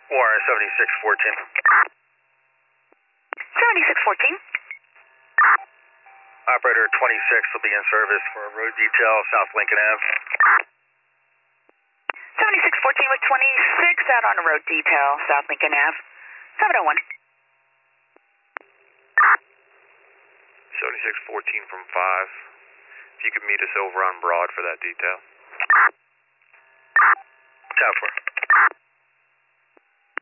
Warren 7614. 7614. Operator 26 will be in service for a road detail South Lincoln Ave. 7614 with 26 out on a road detail, South Lincoln Ave. 701. 7614 from 5. If you could meet us over on Broad for that detail. 10-4.